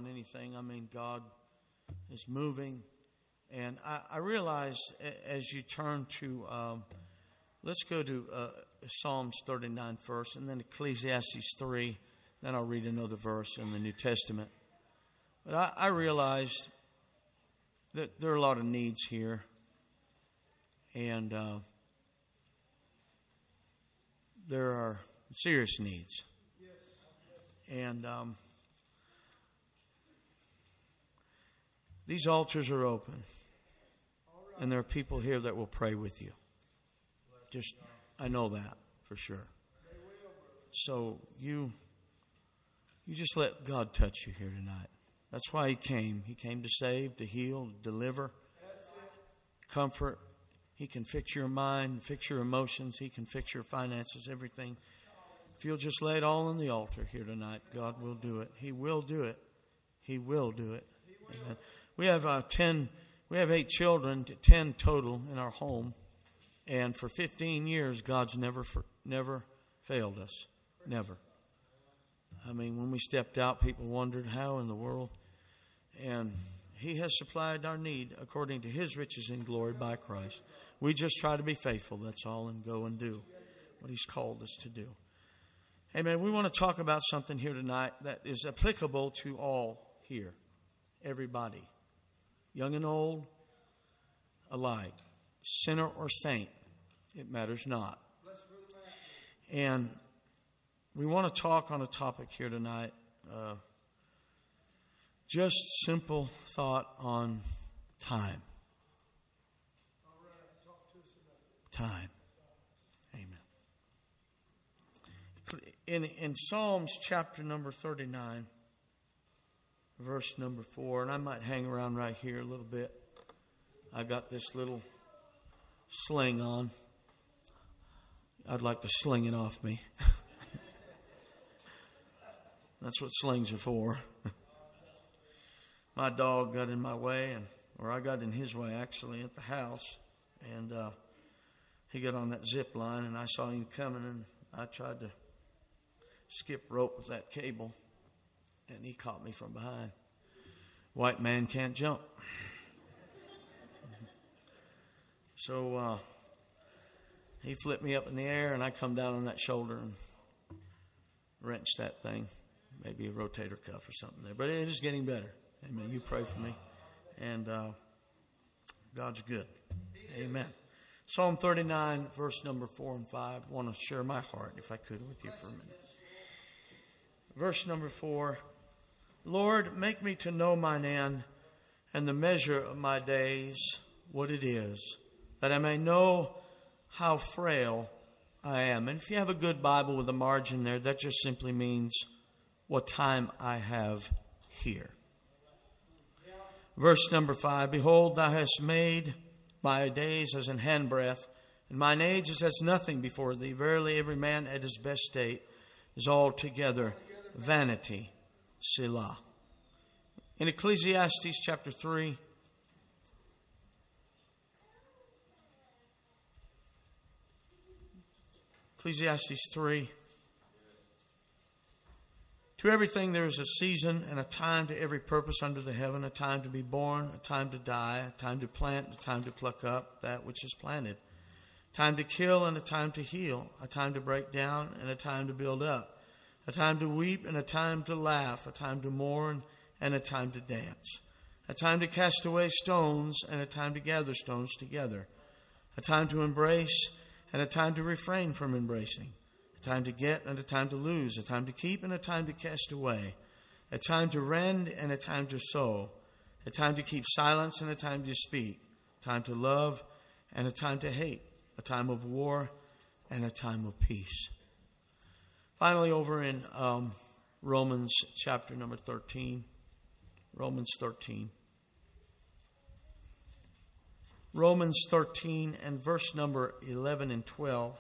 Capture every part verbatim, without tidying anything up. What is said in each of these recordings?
on anything. I mean, God is moving. And I, I realize as you turn to, um, let's go to uh, Psalms thirty-nine first, and then Ecclesiastes three. Then I'll read another verse in the New Testament. But I, I realize that there are a lot of needs here. And uh, there are serious needs. And um, these altars are open. And there are people here that will pray with you. Just, I know that for sure. So you, you just let God touch you here tonight. That's why He came. He came to save, to heal, to deliver, comfort. He can fix your mind, fix your emotions. He can fix your finances, everything. If you'll just lay it all on the altar here tonight, God will do it. He will do it. He will do it. Amen. We have uh, ten, we have eight children, ten total in our home, and for fifteen years, God's never, never failed us, never. I mean, when we stepped out, people wondered how in the world, and He has supplied our need according to His riches in glory by Christ. We just try to be faithful, that's all, and go and do what He's called us to do. Amen. We want to talk about something here tonight that is applicable to all here. Everybody. Young and old, alike. Sinner or saint. It matters not. And we want to talk on a topic here tonight. Uh, just simple thought on time. Time. Amen. In, in Psalms chapter number thirty-nine, verse number four, and I might hang around right here a little bit. I got this little sling on. I'd like to sling it off me. That's what slings are for. My dog got in my way, and or I got in his way actually at the house, and uh, he got on that zip line, and I saw him coming, and I tried to skip rope with that cable, and he caught me from behind. White man can't jump. So uh, he flipped me up in the air, and I come down on that shoulder and wrenched that thing. Maybe a rotator cuff or something there. But it is getting better. Amen. You pray for me. And uh, God's good. Amen. Psalm thirty-nine, verse number four and five. I want to share my heart, if I could, with you for a minute. Verse number four. Lord, make me to know mine end and the measure of my days, what it is, that I may know how frail I am. And if you have a good Bible with a margin there, that just simply means what time I have here. Verse number five, behold, thou hast made my days as an handbreadth, and mine age is as nothing before thee. Verily, every man at his best state is altogether vanity. Selah. In Ecclesiastes chapter three, Ecclesiastes three, to everything there is a season and a time to every purpose under the heaven, a time to be born, a time to die, a time to plant, a time to pluck up that which is planted, a time to kill and a time to heal, a time to break down and a time to build up, a time to weep and a time to laugh, a time to mourn and a time to dance, a time to cast away stones and a time to gather stones together, a time to embrace and a time to refrain from embracing, a time to get and a time to lose, a time to keep and a time to cast away, a time to rend and a time to sow, a time to keep silence and a time to speak, a time to love and a time to hate, a time of war and a time of peace. Finally, over in um, Romans chapter number thirteen, Romans thirteen. Romans thirteen and verse number eleven and twelve.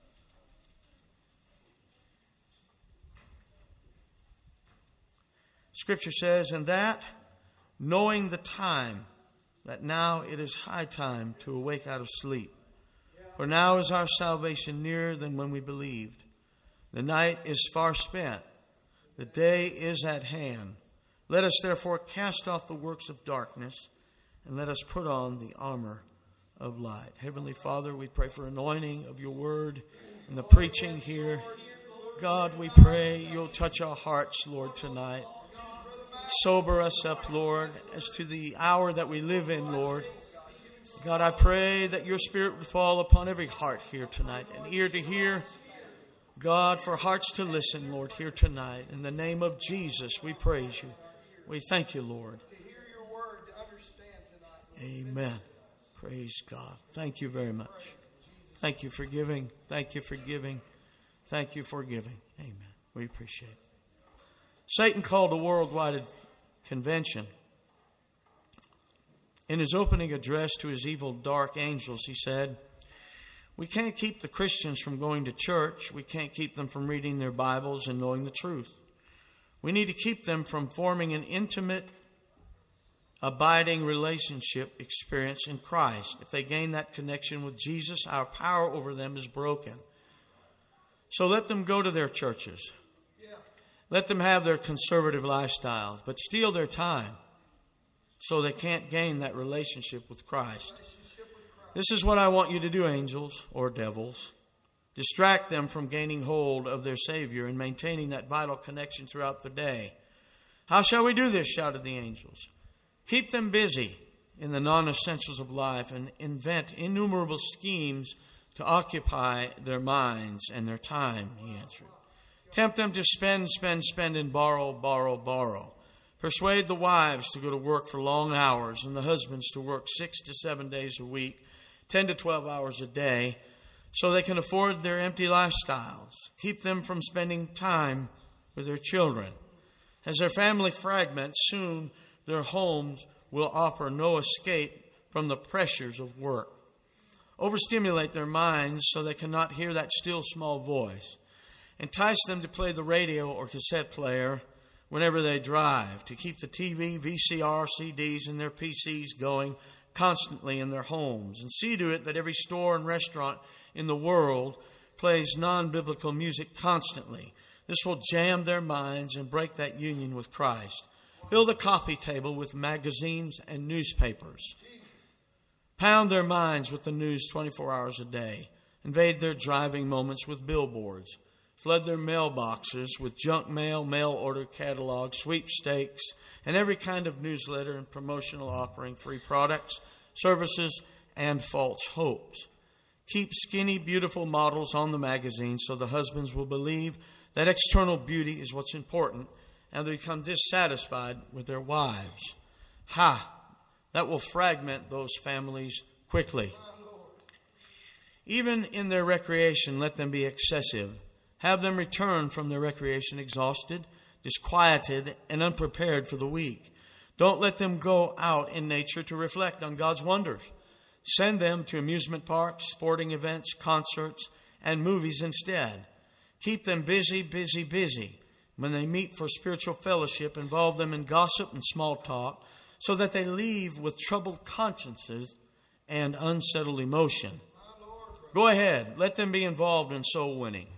Scripture says, and that, knowing the time, that now it is high time to awake out of sleep. For now is our salvation nearer than when we believed. The night is far spent. The day is at hand. Let us therefore cast off the works of darkness, and let us put on the armor of light. Heavenly Father, we pray for anointing of your word and the preaching here. God, we pray you'll touch our hearts, Lord, tonight. Sober us up, Lord, as to the hour that we live in, Lord. God, I pray that your Spirit would fall upon every heart here tonight, an ear to hear, God, for hearts to listen, Lord, here tonight. In the name of Jesus, we praise you. We thank you, Lord. Amen. Praise God. Thank you very much. Thank you for giving. Thank you for giving. Thank you for giving. Amen. We appreciate it. Satan called a worldwide convention. In his opening address to his evil, dark angels, he said, "We can't keep the Christians from going to church. We can't keep them from reading their Bibles and knowing the truth. We need to keep them from forming an intimate, abiding relationship experience in Christ. If they gain that connection with Jesus, our power over them is broken. So let them go to their churches. Let them have their conservative lifestyles, but steal their time so they can't gain that relationship with Christ. This is what I want you to do, angels or devils. Distract them from gaining hold of their Savior and maintaining that vital connection throughout the day. How shall we do this?" shouted the angels. "Keep them busy in the non-essentials of life and invent innumerable schemes to occupy their minds and their time," he answered. "Tempt them to spend, spend, spend, and borrow, borrow, borrow. Persuade the wives to go to work for long hours and the husbands to work six to seven days a week, ten to twelve hours a day, so they can afford their empty lifestyles. Keep them from spending time with their children. As their family fragments, soon their homes will offer no escape from the pressures of work. Overstimulate their minds so they cannot hear that still small voice. Entice them to play the radio or cassette player whenever they drive, to keep the T V, V C R, C Ds, and their P Cs going constantly in their homes. And see to it that every store and restaurant in the world plays non-biblical music constantly. This will jam their minds and break that union with Christ. Fill the coffee table with magazines and newspapers. Pound their minds with the news twenty-four hours a day. Invade their driving moments with billboards. Flood their mailboxes with junk mail, mail order catalogs, sweepstakes, and every kind of newsletter and promotional offering free products, services, and false hopes. Keep skinny, beautiful models on the magazine so the husbands will believe that external beauty is what's important and they become dissatisfied with their wives. Ha! That will fragment those families quickly. Even in their recreation, let them be excessive. Have them return from their recreation exhausted, disquieted, and unprepared for the week. Don't let them go out in nature to reflect on God's wonders. Send them to amusement parks, sporting events, concerts, and movies instead. Keep them busy, busy, busy. When they meet for spiritual fellowship, involve them in gossip and small talk so that they leave with troubled consciences and unsettled emotion. Go ahead. Let them be involved in soul winning.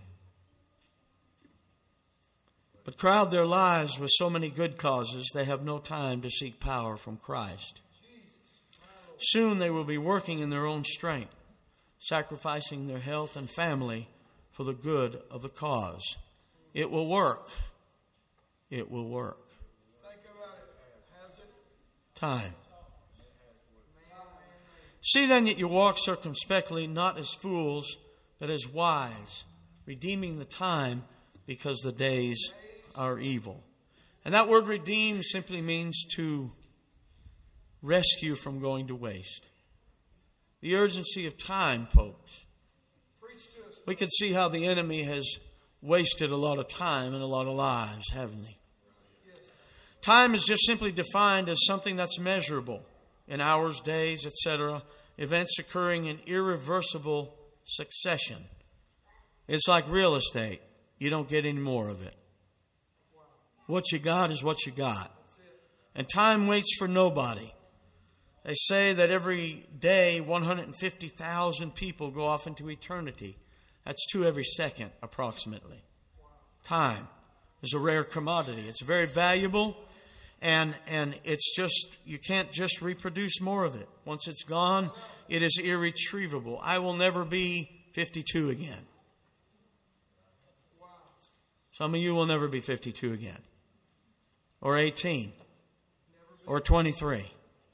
But crowd their lives with so many good causes, they have no time to seek power from Christ. Soon they will be working in their own strength, sacrificing their health and family for the good of the cause. It will work. It will work. Think about it. Has it? Time. See then that you walk circumspectly, not as fools, but as wise, redeeming the time because the days are evil. And that word redeem simply means to rescue from going to waste. The urgency of time, folks. We can see how the enemy has wasted a lot of time and a lot of lives, haven't he? Time is just simply defined as something that's measurable in hours, days, et cetera, events occurring in irreversible succession. It's like real estate. You don't get any more of it. What you got is what you got. And time waits for nobody. They say that every day one hundred fifty thousand people go off into eternity. That's two every second, approximately. Time is a rare commodity. It's very valuable. And and it's just, you can't just reproduce more of it. Once it's gone, it is irretrievable. I will never be fifty-two again. Some of you will never be fifty-two again. Or eighteen. Or twenty-three.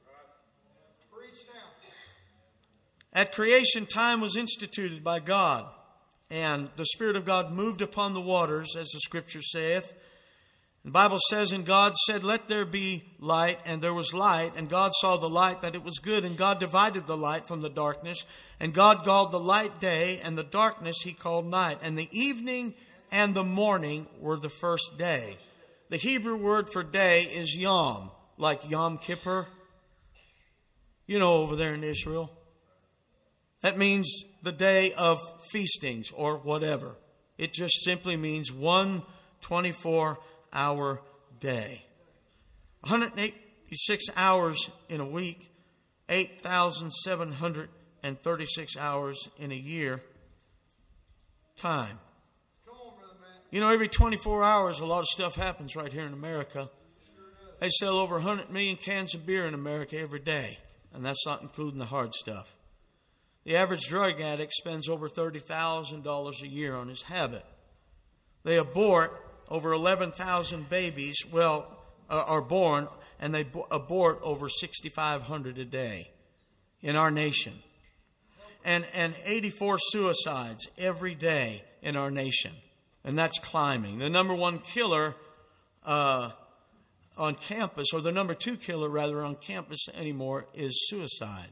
At creation, time was instituted by God. And the Spirit of God moved upon the waters, as the Scripture saith. The Bible says, and God said, let there be light, and there was light. And God saw the light, that it was good. And God divided the light from the darkness. And God called the light day, and the darkness He called night. And the evening and the morning were the first day. The Hebrew word for day is yom, like Yom Kippur. You know, over there in Israel. That means the day of feastings or whatever. It just simply means one twenty-four hour day. one hundred eighty-six hours in a week, eight thousand seven hundred thirty-six hours in a year. Time. You know, every twenty-four hours, a lot of stuff happens right here in America. They sell over one hundred million cans of beer in America every day, and that's not including the hard stuff. The average drug addict spends over thirty thousand dollars a year on his habit. They abort over eleven thousand babies, well, uh, are born, and they bo- abort over sixty-five hundred a day in our nation. And, and eighty-four suicides every day in our nation. And that's climbing. The number one killer uh, on campus, or the number two killer, rather, on campus anymore is suicide.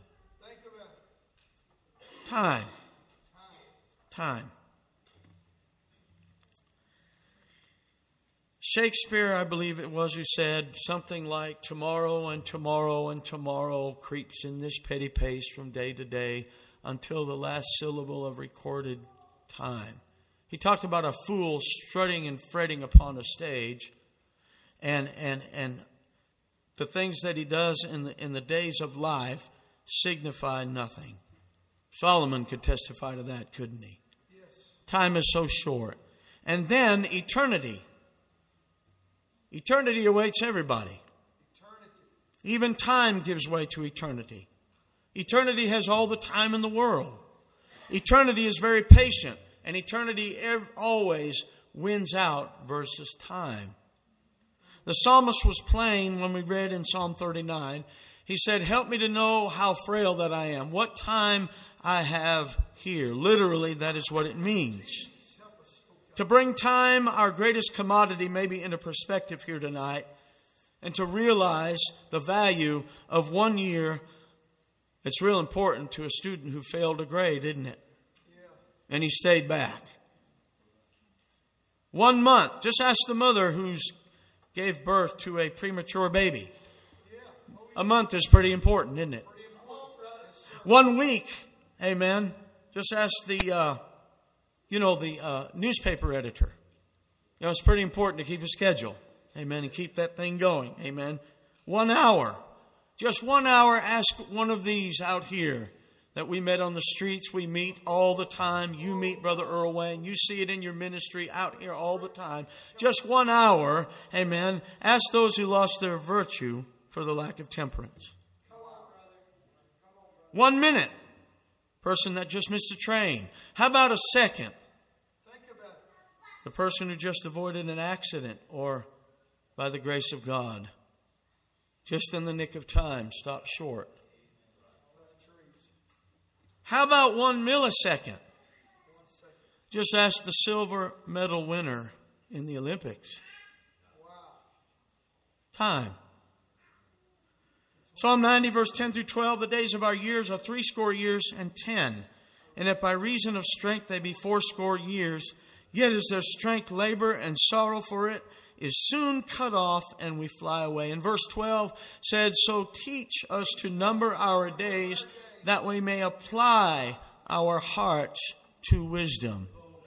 Time. Time. Shakespeare, I believe it was, who said something like, tomorrow and tomorrow and tomorrow creeps in this petty pace from day to day until the last syllable of recorded time. He talked about a fool strutting and fretting upon a stage, and and and the things that he does in the in the days of life signify nothing. Solomon could testify to that, couldn't he? Yes. Time is so short. And then eternity. Eternity awaits everybody. Eternity. Even time gives way to eternity. Eternity has all the time in the world. Eternity is very patient. And eternity ever, always wins out versus time. The psalmist was plain when we read in Psalm thirty-nine. He said, help me to know how frail that I am. What time I have here. Literally, that is what it means. To bring time, our greatest commodity, maybe into perspective here tonight, and to realize the value of one year. It's real important to a student who failed a grade, isn't it? And he stayed back. One month. Just ask the mother who's gave birth to a premature baby. A month is pretty important, isn't it? One week. Amen. Just ask the, uh, you know, the uh, newspaper editor. You know, it's pretty important to keep a schedule. Amen. And keep that thing going. Amen. One hour. Just one hour. Ask one of these out here that we met on the streets. We meet all the time. You meet Brother Earl Wayne. You see it in your ministry out here all the time. Just one hour. Amen. Ask those who lost their virtue for the lack of temperance. One minute. Person that just missed a train. How about a second? The person who just avoided an accident, or by the grace of God, just in the nick of time, stopped short. How about one millisecond? Just ask the silver medal winner in the Olympics. Time. Psalm ninety, verse ten through twelve, the days of our years are threescore years and ten. And if by reason of strength they be fourscore years, yet is their strength labor, and sorrow for it is soon cut off, and we fly away. And verse twelve said, so teach us to number our days, that we may apply our hearts to wisdom.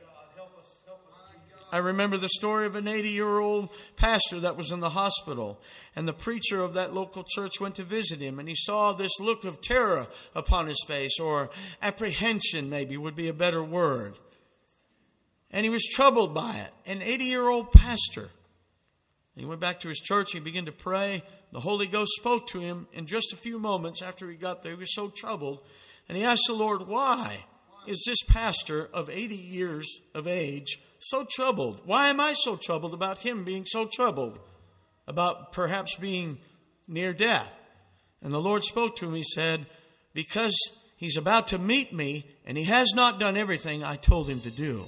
I remember the story of an eighty-year-old pastor that was in the hospital. And the preacher of that local church went to visit him. And he saw this look of terror upon his face, or apprehension maybe would be a better word. And he was troubled by it. An eighty-year-old pastor. And he went back to his church. He began to pray. The Holy Ghost spoke to him in just a few moments after he got there. He was so troubled. And he asked the Lord, why is this pastor of eighty years of age so troubled? Why am I so troubled about him being so troubled? About perhaps being near death. And the Lord spoke to him. He said, because he's about to meet me and he has not done everything I told him to do.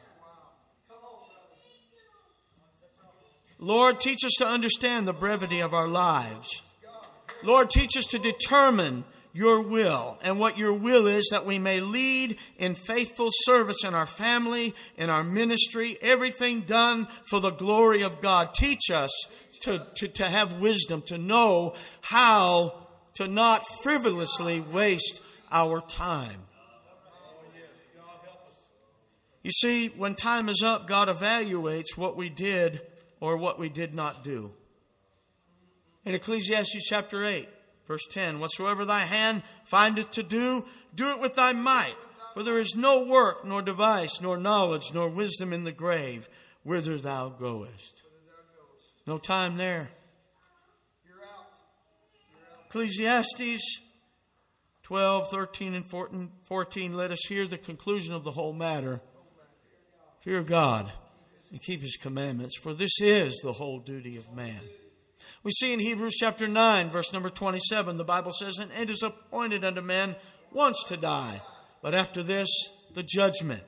Lord, teach us to understand the brevity of our lives. Lord, teach us to determine your will and what your will is, that we may lead in faithful service in our family, in our ministry, everything done for the glory of God. Teach us to, to, to have wisdom, to know how to not frivolously waste our time. You see, when time is up, God evaluates what we did or what we did not do. In Ecclesiastes chapter eight, verse ten, whatsoever thy hand findeth to do, do it with thy might. For there is no work, nor device, nor knowledge, nor wisdom in the grave, whither thou goest. No time there. Ecclesiastes twelve, thirteen, and fourteen, let us hear the conclusion of the whole matter. Fear God and keep his commandments, for this is the whole duty of man. We see in Hebrews chapter nine, verse number twenty-seven, the Bible says, and it is appointed unto man once to die, but after this, the judgment.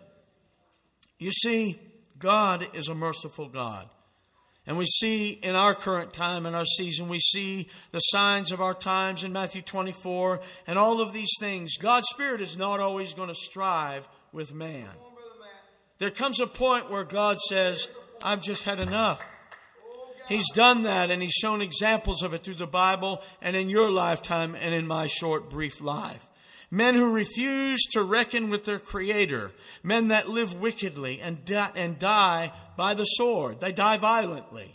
You see, God is a merciful God. And we see in our current time, in our season, we see the signs of our times in Matthew twenty-four and all of these things. God's Spirit is not always going to strive with man. There comes a point where God says, I've just had enough. He's done that, and he's shown examples of it through the Bible and in your lifetime and in my short, brief life. Men who refuse to reckon with their Creator. Men that live wickedly and die, and die by the sword. They die violently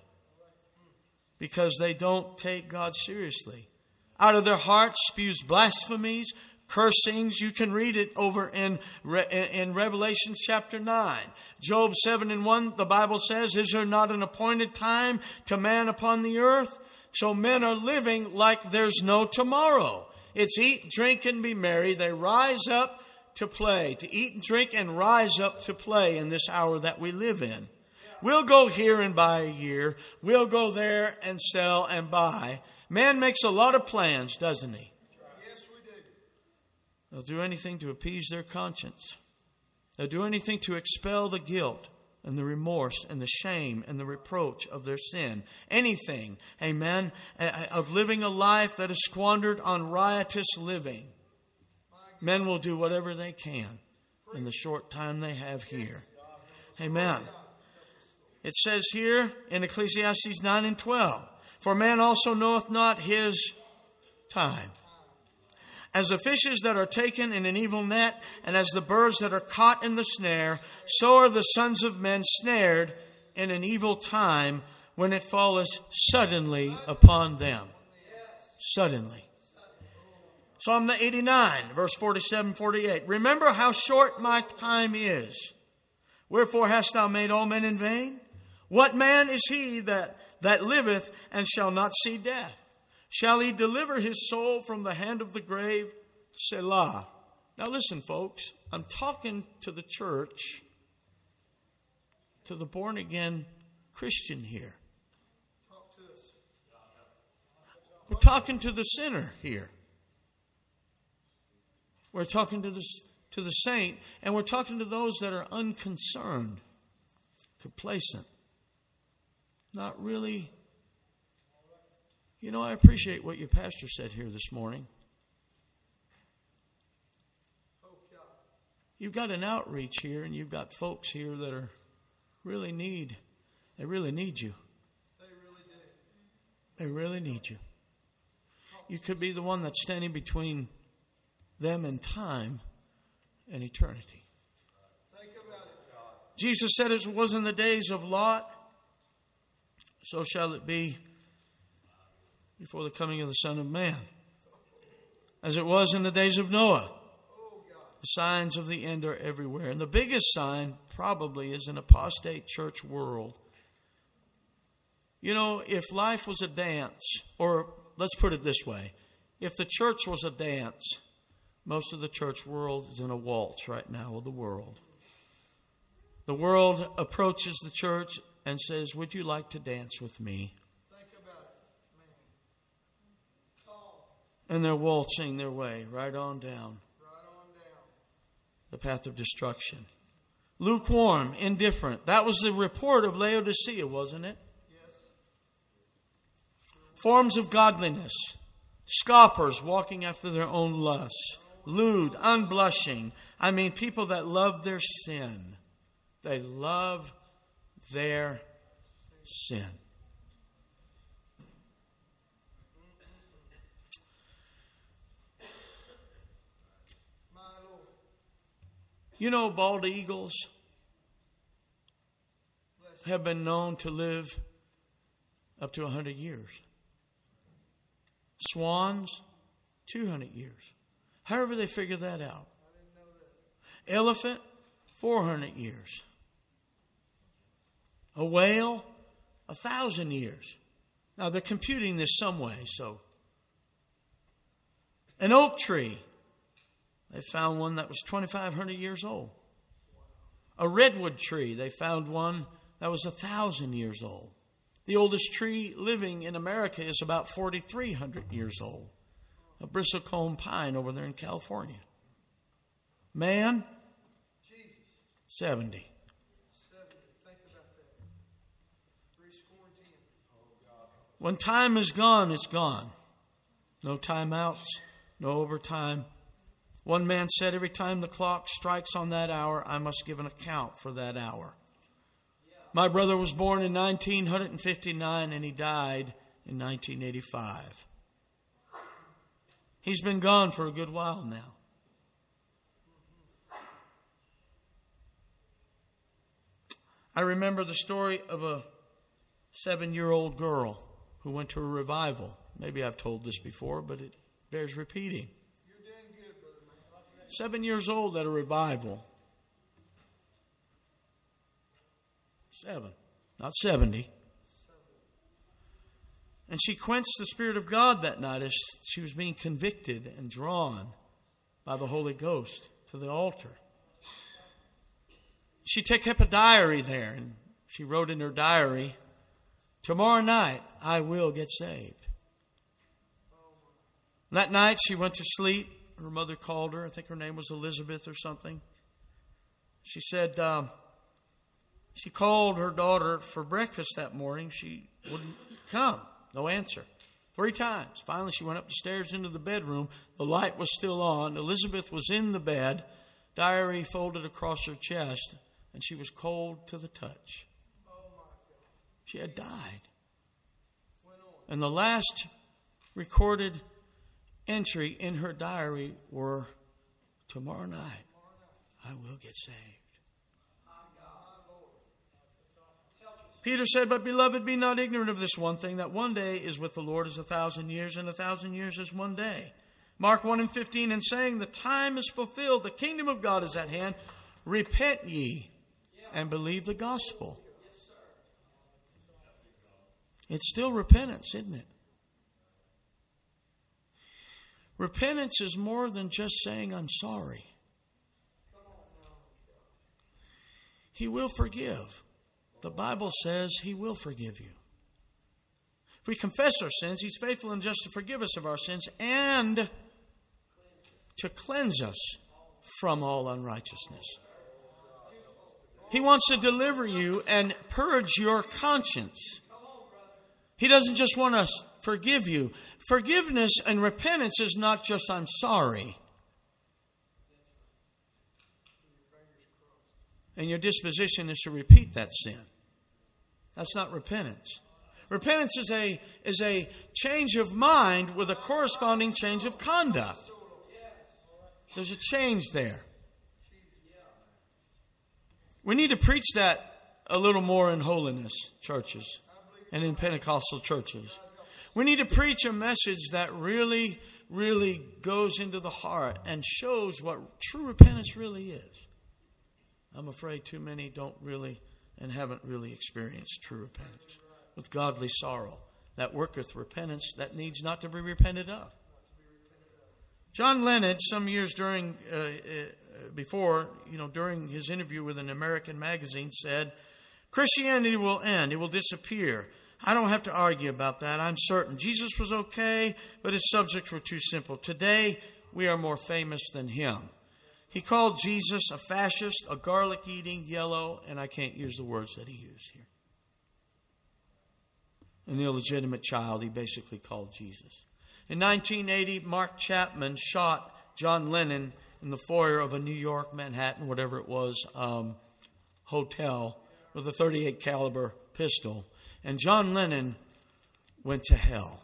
because they don't take God seriously. Out of their hearts spews blasphemies, cursings. You can read it over in, in Revelation chapter nine. Job seven and one, the Bible says, is there not an appointed time to man upon the earth? So men are living like there's no tomorrow. It's eat, drink, and be merry. They rise up to play, to eat and drink and rise up to play in this hour that we live in. We'll go here and buy a year. We'll go there and sell and buy. Man makes a lot of plans, doesn't he? Yes, we do. They'll do anything to appease their conscience. They'll do anything to expel the guilt and the remorse and the shame and the reproach of their sin. Anything, amen, of living a life that is squandered on riotous living. Men will do whatever they can in the short time they have here. Amen. It says here in Ecclesiastes nine and twelve, for man also knoweth not his time. As the fishes that are taken in an evil net, and as the birds that are caught in the snare, so are the sons of men snared in an evil time when it falleth suddenly upon them. Suddenly. Psalm eighty-nine, verse forty-seven, forty-eight. Remember how short my time is. Wherefore hast thou made all men in vain? What man is he that, that liveth and shall not see death? Shall he deliver his soul from the hand of the grave? Selah. Now listen, folks. I'm talking to the church, to the born-again Christian here. Talk to us. We're talking to the sinner here. We're talking to the, to the saint, and we're talking to those that are unconcerned, complacent, not really. You know, I appreciate what your pastor said here this morning. You've got an outreach here, and you've got folks here that are really need, they really need you. They really do. They really need you. You could be the one that's standing between them and time and eternity. Think about it. Jesus said it was in the days of Lot, so shall it be before the coming of the Son of Man. As it was in the days of Noah. The signs of the end are everywhere. And the biggest sign probably is an apostate church world You know, if life was a dance, or let's put it this way, if the church was a dance, most of the church world is in a waltz right now with the world. The world approaches the church and says, would you like to dance with me? Think about it, man. And they're waltzing their way right on down Right on down. the path of destruction. Lukewarm, indifferent. That was the report of Laodicea, wasn't it? Yes. Forms of godliness. Scoffers walking after their own lusts. Lewd, unblushing. I mean, people that love their sin. They love their sin. My Lord. You know, bald eagles Bless you. have been known to live up to one hundred years. Swans, two hundred years. However they figure that out. I didn't know that. Elephant, four hundred years. A whale, a thousand years. Now they're computing this some way, so. An oak tree. They found one that was twenty-five hundred years old. A redwood tree. They found one that was a thousand years old. The oldest tree living in America is about forty-three hundred years old. A bristlecone pine over there in California. Man, Jesus. seventy. seventy. Think about that. Three score and ten. Oh, God. When time is gone, it's gone. No timeouts, no overtime. One man said, every time the clock strikes on that hour, I must give an account for that hour. My brother was born in nineteen fifty-nine and he died in nineteen eighty-five. He's been gone for a good while now. I remember the story of a seven-year-old girl who went to a revival. Maybe I've told this before, but it bears repeating. You're doing good, brother man. Seven years old at a revival. Seven, not seventy. And she quenched the Spirit of God that night as she was being convicted and drawn by the Holy Ghost to the altar. She took up a diary there, and she wrote in her diary, tomorrow night I will get saved. That night she went to sleep. Her mother called her. I think her name was Elizabeth or something. She said, um, she called her daughter for breakfast that morning. She wouldn't come. No answer. Three times. Finally, she went up the stairs into the bedroom. The light was still on. Elizabeth was in the bed, diary folded across her chest, and she was cold to the touch. Oh, my God. She had died. Went on. And the last recorded entry in her diary were, tomorrow night, I will get saved. Peter said, but beloved, be not ignorant of this one thing, that one day is with the Lord as a thousand years, and a thousand years is one day. Mark one and fifteen, and saying, the time is fulfilled, the kingdom of God is at hand. Repent ye and believe the gospel. It's still repentance, isn't it? Repentance is more than just saying, I'm sorry. He will forgive. The Bible says He will forgive you. If we confess our sins, He's faithful and just to forgive us of our sins and to cleanse us from all unrighteousness. He wants to deliver you and purge your conscience. He doesn't just want to forgive you. Forgiveness and repentance is not just I'm sorry. And your disposition is to repeat that sin. That's not repentance. Repentance is a, is a change of mind with a corresponding change of conduct. There's a change there. We need to preach that a little more in holiness churches and in Pentecostal churches. We need to preach a message that really, really goes into the heart and shows what true repentance really is. I'm afraid too many don't really and haven't really experienced true repentance. with godly sorrow, that worketh repentance that needs not to be repented of. John Lennon, some years during, uh, uh, before, you know, during his interview with an American magazine said, Christianity will end. It will disappear. I don't have to argue about that. I'm certain. Jesus was okay, but his subjects were too simple. Today, we are more famous than him. He called Jesus a fascist, a garlic-eating, yellow, and I can't use the words that he used here. An illegitimate child, he basically called Jesus. In nineteen eighty, Mark Chapman shot John Lennon in the foyer of a New York, Manhattan, whatever it was, um, hotel with a thirty-eight caliber pistol. And John Lennon went to hell.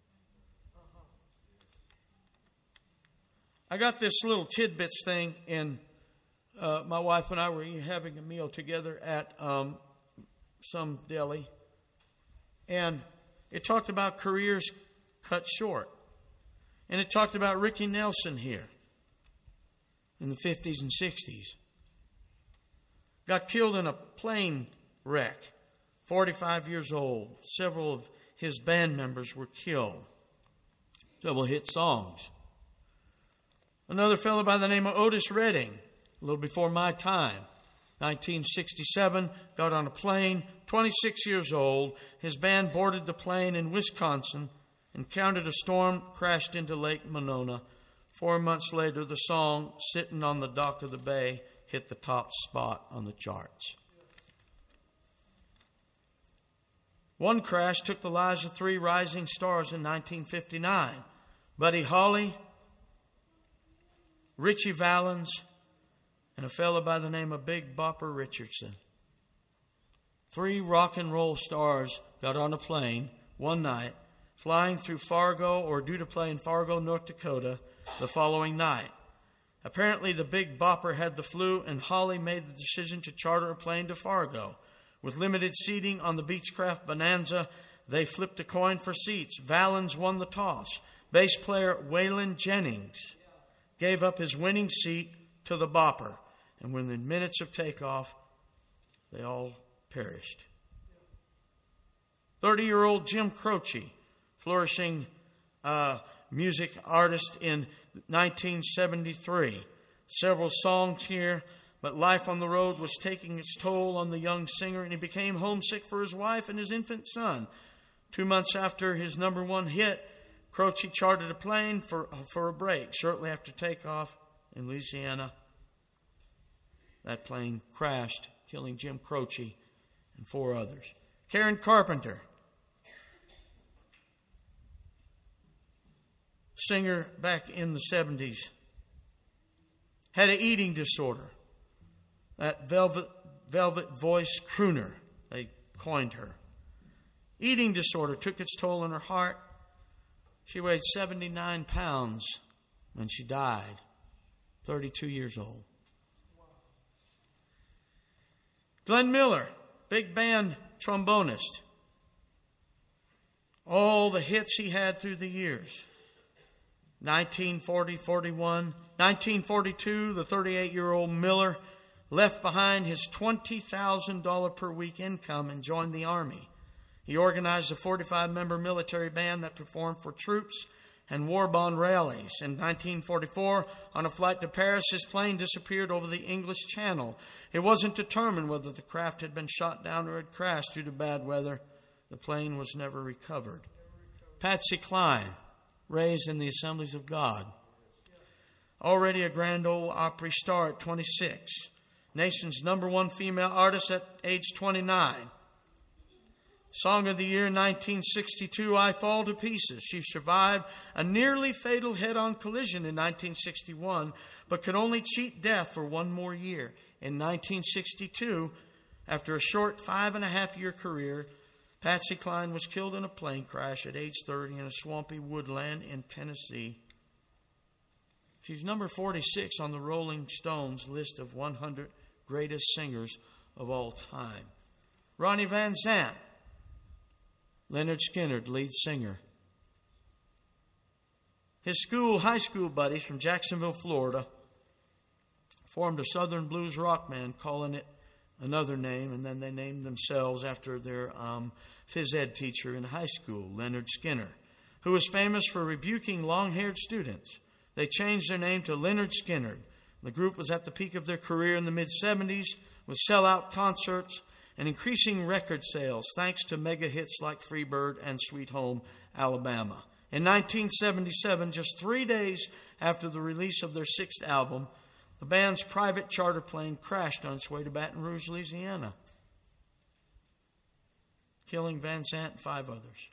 I got this little tidbits thing in, uh, my wife and I were having a meal together at um, some deli. And it talked about careers cut short. And it talked about Ricky Nelson here in the fifties and sixties. Got killed in a plane wreck, forty-five years old. Several of his band members were killed. Several hit songs. Another fellow by the name of Otis Redding, a little before my time, nineteen sixty-seven, got on a plane, twenty-six years old. His band boarded the plane in Wisconsin, encountered a storm, crashed into Lake Monona. Four months later, the song, Sitting on the Dock of the Bay, hit the top spot on the charts. One crash took the lives of three rising stars in nineteen fifty-nine. Buddy Holly, Richie Valens, and a fellow by the name of Big Bopper Richardson. Three rock and roll stars got on a plane one night, flying through Fargo or due to play in Fargo, North Dakota, the following night. Apparently, the Big Bopper had the flu, and Holly made the decision to charter a plane to Fargo. With limited seating on the Beechcraft Bonanza, they flipped a coin for seats. Valens won the toss. Bass player Waylon Jennings gave up his winning seat to the Bopper. And within minutes of takeoff, they all perished. thirty-year-old Jim Croce, flourishing uh, music artist in nineteen seventy-three. Several songs here, but life on the road was taking its toll on the young singer, and he became homesick for his wife and his infant son. Two months after his number one hit, Croce chartered a plane for, for a break. Shortly after takeoff in Louisiana, that plane crashed, killing Jim Croce and four others. Karen Carpenter, singer back in the seventies, had an eating disorder. That velvet, velvet voice crooner, they coined her. Eating disorder took its toll on her heart. She weighed seventy-nine pounds when she died, thirty-two years old. Glenn Miller, big band trombonist. All the hits he had through the years. nineteen forty, forty-one, nineteen forty-two, the thirty-eight-year-old Miller left behind his twenty thousand dollars per week income and joined the Army. He organized a forty-five member military band that performed for troops and war bond rallies. In nineteen forty-four, on a flight to Paris, his plane disappeared over the English Channel. It wasn't determined whether the craft had been shot down or had crashed due to bad weather. The plane was never recovered. Patsy Cline, raised in the Assemblies of God. Already a Grand Ole Opry star at twenty-six. Nation's number one female artist at age twenty-nine. Song of the year nineteen sixty-two, I Fall to Pieces. She survived a nearly fatal head-on collision in nineteen sixty-one, but could only cheat death for one more year. In nineteen sixty-two, after a short five and a half year career, Patsy Cline was killed in a plane crash at age thirty in a swampy woodland in Tennessee. She's number forty-six on the Rolling Stones list of one hundred greatest singers of all time. Ronnie Van Zant, Leonard Skinner, lead singer. His school, high school buddies from Jacksonville, Florida, formed a Southern blues rock band calling it another name, and then they named themselves after their um, phys ed teacher in high school, Leonard Skinner, who was famous for rebuking long-haired students. They changed their name to Lynyrd Skynyrd. The group was at the peak of their career in the mid-seventies with sellout concerts and increasing record sales thanks to mega hits like Freebird and Sweet Home Alabama. In nineteen seventy-seven, just three days after the release of their sixth album, the band's private charter plane crashed on its way to Baton Rouge, Louisiana, killing Van Sant and five others.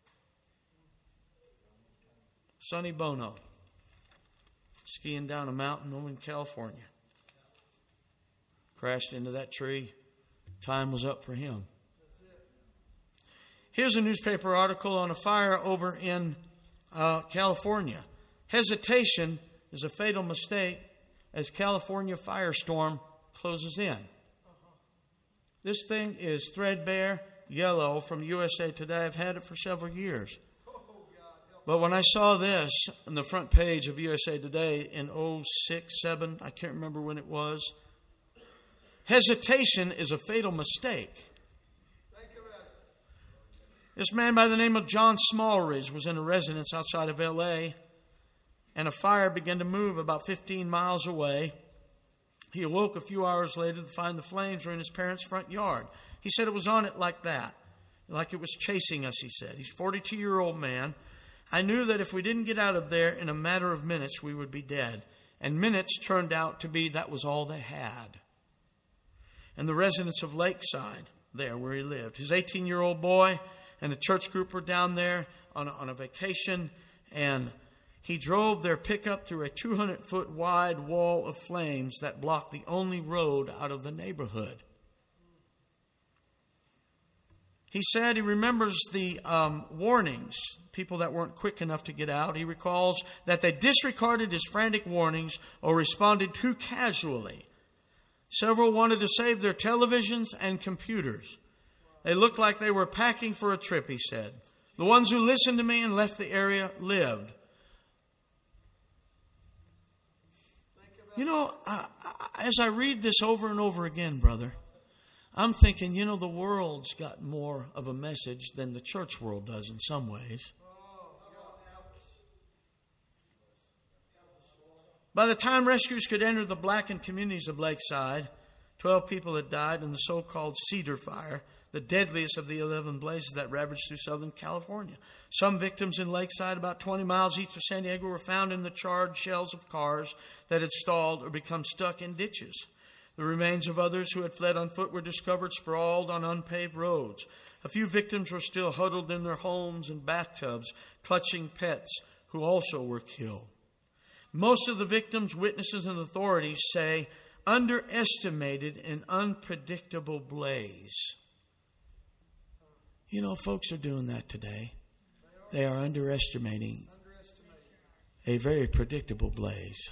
Sonny Bono, skiing down a mountain over in California, crashed into that tree. Time was up for him. Here's a newspaper article on a fire over in uh, California. Hesitation is a fatal mistake as California firestorm closes in. This thing is threadbare yellow from U S A Today. I've had it for several years. But when I saw this on the front page of U S A Today in oh six, seven, I can't remember when it was, hesitation is a fatal mistake. This man by the name of John Smallridge was in a residence outside of L A, and a fire began to move about fifteen miles away. He awoke a few hours later to find the flames were in his parents' front yard. He said it was on it like that, like it was chasing us, he said. He's a forty-two-year-old man. I knew that if we didn't get out of there in a matter of minutes, we would be dead. And minutes turned out to be that was all they had. And the residents of Lakeside, there where he lived, his eighteen-year-old boy and a church group were down there on a, on a vacation, and he drove their pickup through a two hundred foot wide wall of flames that blocked the only road out of the neighborhood. He said he remembers the um, warnings, people that weren't quick enough to get out. He recalls that they disregarded his frantic warnings or responded too casually. Several wanted to save their televisions and computers. They looked like they were packing for a trip, he said. The ones who listened to me and left the area lived. You know, I, I, as I read this over and over again, brother, I'm thinking, you know, the world's got more of a message than the church world does in some ways. By the time rescues could enter the blackened communities of Lakeside, twelve people had died in the so-called Cedar Fire, the deadliest of the eleven blazes that ravaged through Southern California. Some victims in Lakeside, about twenty miles east of San Diego, were found in the charred shells of cars that had stalled or become stuck in ditches. The remains of others who had fled on foot were discovered sprawled on unpaved roads. A few victims were still huddled in their homes and bathtubs, clutching pets who also were killed. Most of the victims, witnesses, and authorities say underestimated an unpredictable blaze. You know, folks are doing that today. They are underestimating a very predictable blaze.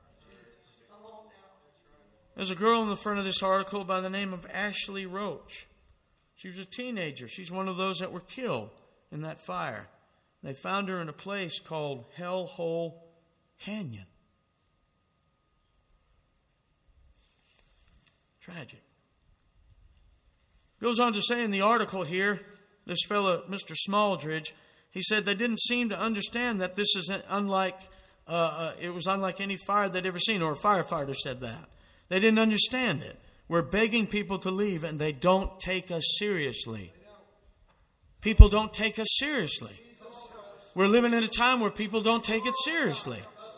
There's a girl in the front of this article by the name of Ashley Roach. She was a teenager. She's one of those that were killed in that fire. They found her in a place called Hell Hole Canyon. Tragic. Goes on to say in the article here, this fellow, Mister Smallridge, he said they didn't seem to understand that this is unlike, uh, uh, it was unlike any fire they'd ever seen, or a firefighter said that. They didn't understand it. We're begging people to leave and they don't take us seriously. People don't take us seriously. We're living in a time where people don't take it seriously.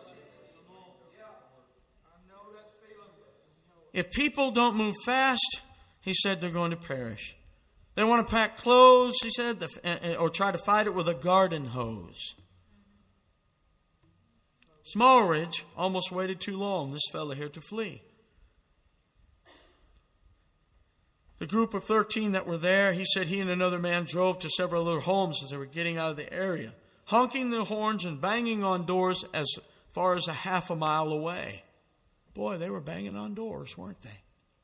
If people don't move fast, he said, they're going to perish. They want to pack clothes, he said, or try to fight it with a garden hose. Smallridge almost waited too long, this fellow here, to flee. The group of thirteen that were there, he said he and another man drove to several other homes as they were getting out of the area, honking their horns and banging on doors as far as a half a mile away. Boy, they were banging on doors, weren't they?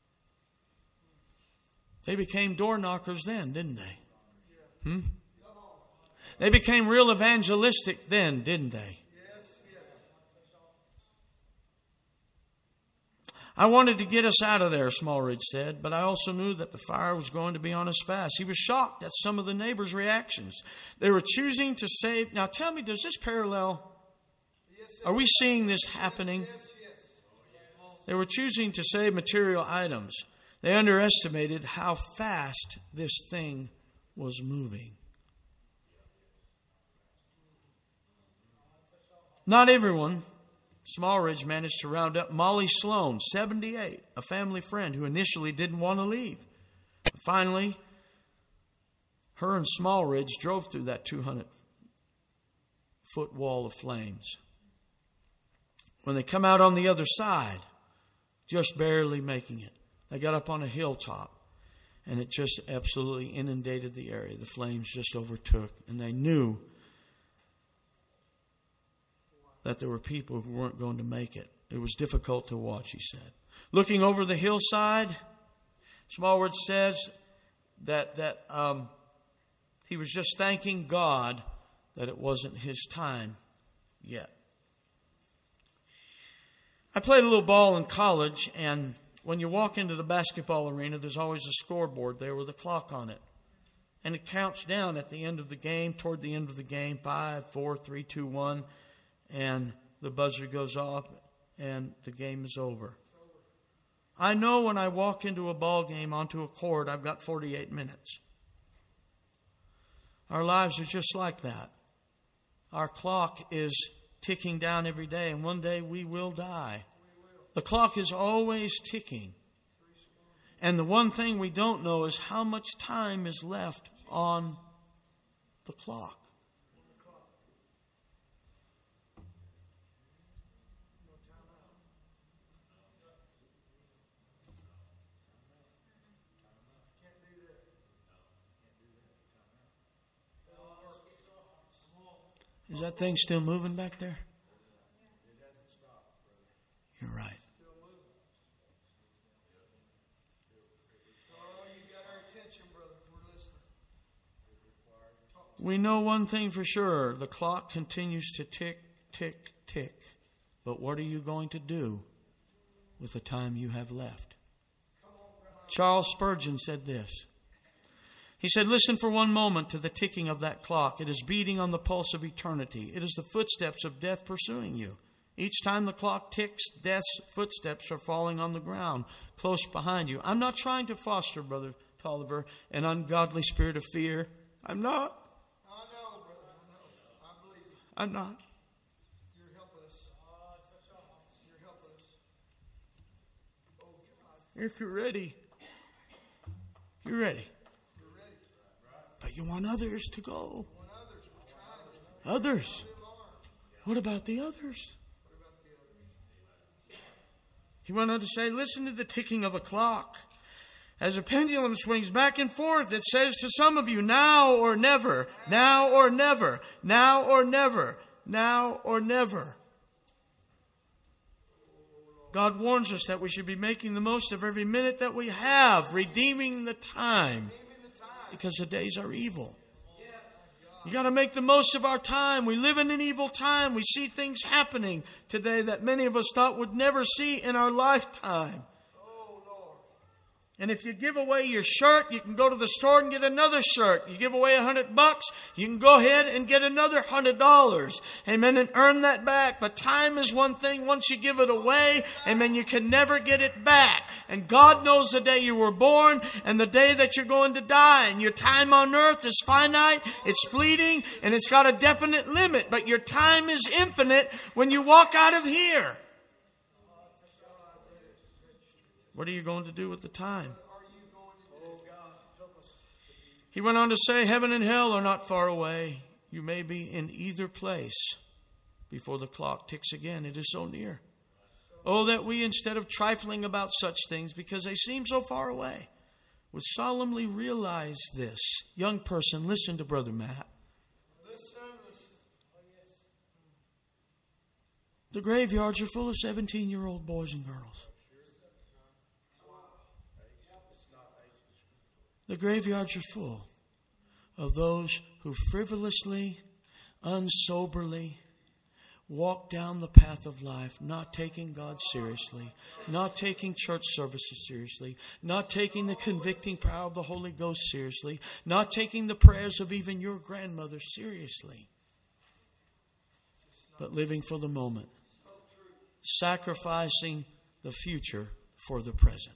They became door knockers then, didn't they? Hmm? They became real evangelistic then, didn't they? I wanted to get us out of there, Smallridge said, but I also knew that the fire was going to be on us fast. He was shocked at some of the neighbors' reactions. They were choosing to save. Now tell me, does this parallel? Yes, Are we seeing this happening? yes, yes. They were choosing to save material items. They underestimated how fast this thing was moving. Not everyone. Smallridge managed to round up Molly Sloan, seventy-eight, a family friend who initially didn't want to leave. Finally, her and Smallridge drove through that two hundred foot wall of flames. When they come out on the other side, just barely making it, they got up on a hilltop, and it just absolutely inundated the area. The flames just overtook, and they knew that there were people who weren't going to make it. It was difficult to watch, he said. Looking over the hillside, Smallridge says that that um, he was just thanking God that it wasn't his time yet. I played a little ball in college, and when you walk into the basketball arena, there's always a scoreboard there with a clock on it. And it counts down at the end of the game, toward the end of the game, five, four, three, two, one. And the buzzer goes off and the game is over. I know when I walk into a ball game onto a court, I've got forty-eight minutes. Our lives are just like that. Our clock is ticking down every day, and one day we will die. The clock is always ticking. And the one thing we don't know is how much time is left on the clock. Is that thing still moving back there? You're right. Oh, you got our attention, brother. We're listening. We know one thing for sure. The clock continues to tick, tick, tick. But what are you going to do with the time you have left? Charles Spurgeon said this. He said, listen for one moment to the ticking of that clock. It is beating on the pulse of eternity. It is the footsteps of death pursuing you. Each time the clock ticks, death's footsteps are falling on the ground close behind you. I'm not trying to foster, Brother Tolliver, an ungodly spirit of fear. I'm not. I know, brother. I know. I believe you. I'm not. You're helping us. You're helping us. Oh, God. If you're ready, you're ready. You're ready. But you want others to go. When others, we're trying. Others. What about the others? What about the others? He went on to say, listen to the ticking of a clock. As a pendulum swings back and forth, it says to some of you, now or never, now or never, now or never, now or never. God warns us that we should be making the most of every minute that we have, redeeming the time, because the days are evil. You got to make the most of our time. We live in an evil time. We see things happening today that many of us thought would never see in our lifetime. And if you give away your shirt, you can go to the store and get another shirt. You give away a hundred bucks, you can go ahead and get another hundred dollars. Amen. And earn that back. But time is one thing. Once you give it away, amen, you can never get it back. And God knows the day you were born and the day that you're going to die. And your time on earth is finite, it's fleeting, and it's got a definite limit. But your time is infinite when you walk out of here. What are you going to do with the time? He went on to say, heaven and hell are not far away. You may be in either place before the clock ticks again. It is so near. Oh, that we, instead of trifling about such things because they seem so far away, would solemnly realize this. Young person, listen to Brother Matt. Listen, listen. The graveyards are full of seventeen-year-old boys and girls. The graveyards are full of those who frivolously, unsoberly walk down the path of life, not taking God seriously, not taking church services seriously, not taking the convicting power of the Holy Ghost seriously, not taking the prayers of even your grandmother seriously, but living for the moment, sacrificing the future for the present.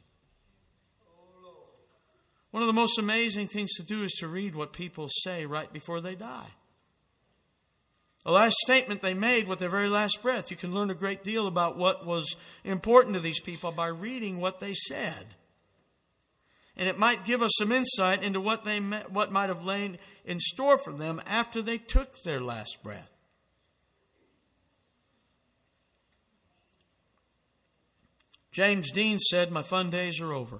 One of the most amazing things to do is to read what people say right before they die. The last statement they made with their very last breath. You can learn a great deal about what was important to these people by reading what they said. And it might give us some insight into what they what might have lain in store for them after they took their last breath. James Dean said, "My fun days are over."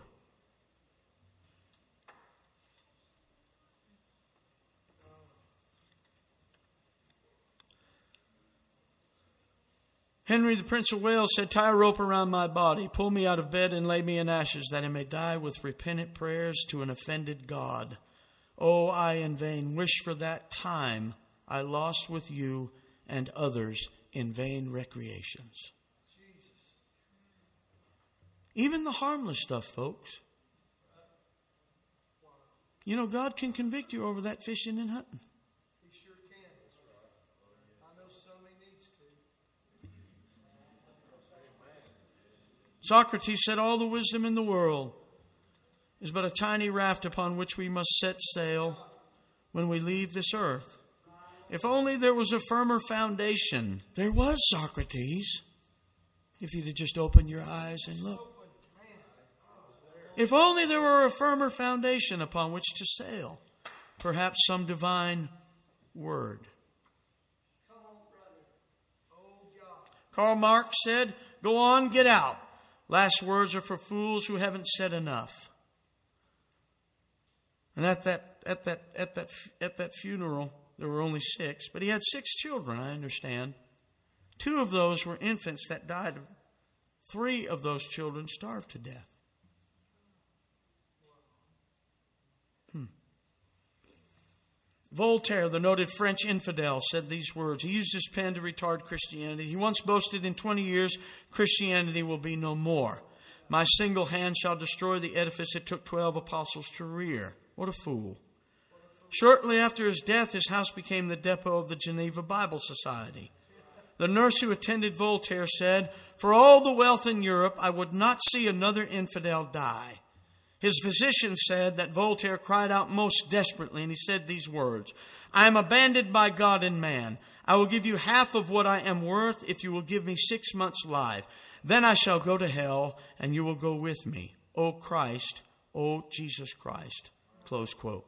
Henry, the Prince of Wales, said, "Tie a rope around my body, pull me out of bed and lay me in ashes, that I may die with repentant prayers to an offended God. Oh, I in vain wish for that time I lost with you and others in vain recreations." Jesus. Even the harmless stuff, folks. Wow. You know, God can convict you over that fishing and hunting. He sure can. I know somebody needs to. Socrates said, "All the wisdom in the world is but a tiny raft upon which we must set sail when we leave this earth. If only there was a firmer foundation." There was, Socrates, if you'd have just opened your eyes and looked. If only there were a firmer foundation upon which to sail. Perhaps some divine word. Karl Marx said, "Go on, get out. Last words are for fools who haven't said enough." And at that at that at that at that funeral, there were only six, but he had six children, I understand. Two of those were infants that died. Three of those children starved to death. Hmm. Voltaire, the noted French infidel, said these words. He used his pen to retard Christianity. He once boasted, "In twenty years, Christianity will be no more. My single hand shall destroy the edifice it took twelve apostles to rear." What a fool. Shortly after his death, his house became the depot of the Geneva Bible Society. The nurse who attended Voltaire said, "For all the wealth in Europe, I would not see another infidel die." His physician said that Voltaire cried out most desperately, and he said these words, "I am abandoned by God and man. I will give you half of what I am worth if you will give me six months' life. Then I shall go to hell, and you will go with me. O Christ, O Jesus Christ." Close quote.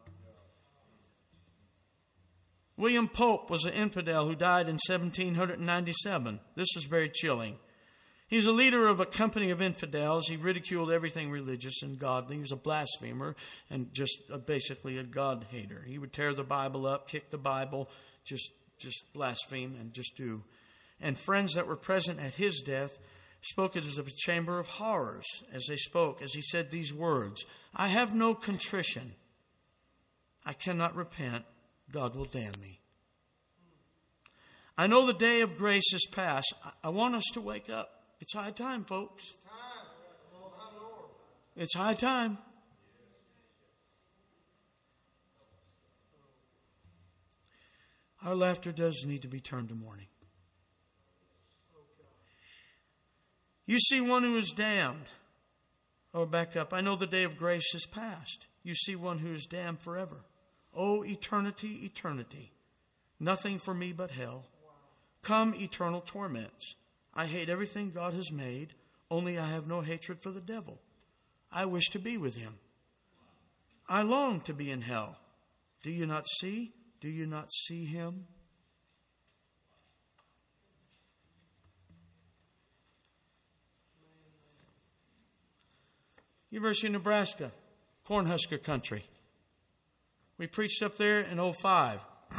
William Pope was an infidel who died in seventeen ninety-seven. This was very chilling. He's a leader of a company of infidels. He ridiculed everything religious and godly. He was a blasphemer and just a, basically a God hater. He would tear the Bible up, kick the Bible, just, just blaspheme and just do. And friends that were present at his death spoke it as a chamber of horrors as they spoke, as he said these words, "I have no contrition. I cannot repent. God will damn me." I know the day of grace is past. I want us to wake up. It's high time, folks. It's time. Oh, my Lord. It's high time. Our laughter does need to be turned to mourning. You see one who is damned. Oh, back up. I know the day of grace is past. You see one who is damned forever. Oh, eternity, eternity. Nothing for me but hell. Come, eternal torments. I hate everything God has made, only I have no hatred for the devil. I wish to be with him. I long to be in hell. Do you not see? Do you not see him? University of Nebraska, Cornhusker country. We preached up there in oh five.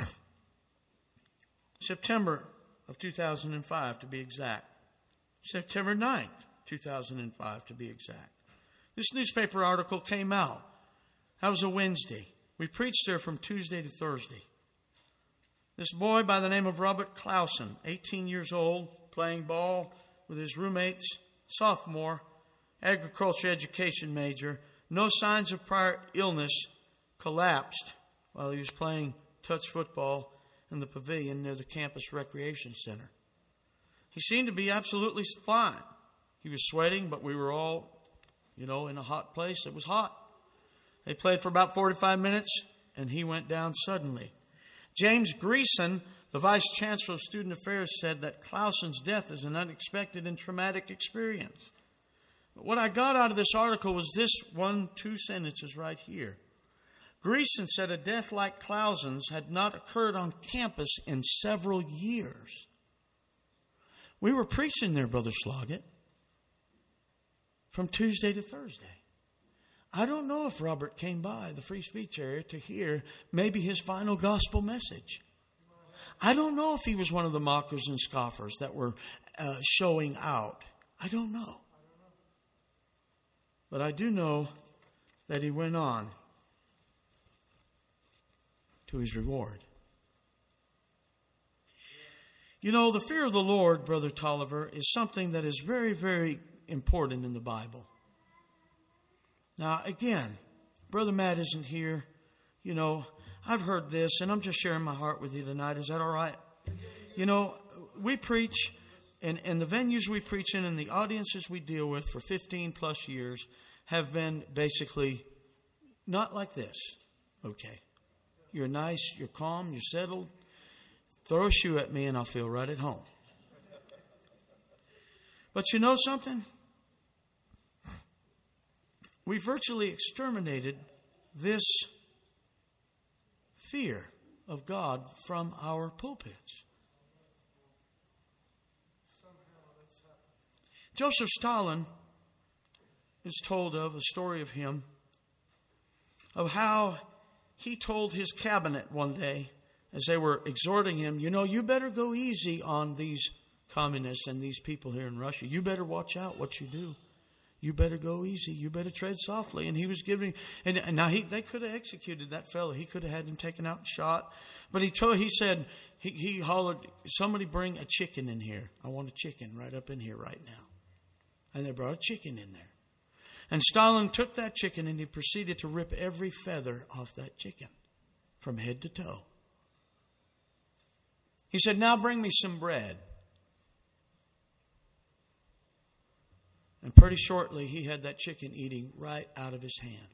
September of two thousand five to be exact. September ninth, two thousand five to be exact. This newspaper article came out. That was a Wednesday. We preached there from Tuesday to Thursday. This boy by the name of Robert Clausen, eighteen years old, playing ball with his roommates, sophomore, agriculture education major, no signs of prior illness, collapsed while he was playing touch football in the pavilion near the campus recreation center. He seemed to be absolutely fine. He was sweating, but we were all, you know, in a hot place. It was hot. They played for about forty-five minutes, and he went down suddenly. James Greason, the Vice Chancellor of Student Affairs, said that Clausen's death is an unexpected and traumatic experience. But what I got out of this article was this one, two sentences right here. Greason said a death like Clausen's had not occurred on campus in several years. We were preaching there, Brother Sloggett, from Tuesday to Thursday. I don't know if Robert came by the free speech area to hear maybe his final gospel message. I don't know if he was one of the mockers and scoffers that were uh, showing out. I don't know. But I do know that he went on to his reward. You know, the fear of the Lord, Brother Tolliver, is something that is very, very important in the Bible. Now, again, Brother Matt isn't here. You know, I've heard this, and I'm just sharing my heart with you tonight. Is that all right? You know, we preach, and, and the venues we preach in and the audiences we deal with for fifteen plus years have been basically not like this. Okay. You're nice, you're calm, you're settled. Throw a shoe at me and I'll feel right at home. But you know something? We virtually exterminated this fear of God from our pulpits. Joseph Stalin is told of, a story of him, of how he told his cabinet one day, as they were exhorting him, you know, you better go easy on these communists and these people here in Russia. You better watch out what you do. You better go easy. You better tread softly. And he was giving, and, and now he, they could have executed that fellow. He could have had him taken out and shot. But he told, he said, he, he hollered, somebody bring a chicken in here. I want a chicken right up in here right now. And they brought a chicken in there. And Stalin took that chicken and he proceeded to rip every feather off that chicken from head to toe. He said, now bring me some bread. And pretty shortly, he had that chicken eating right out of his hand.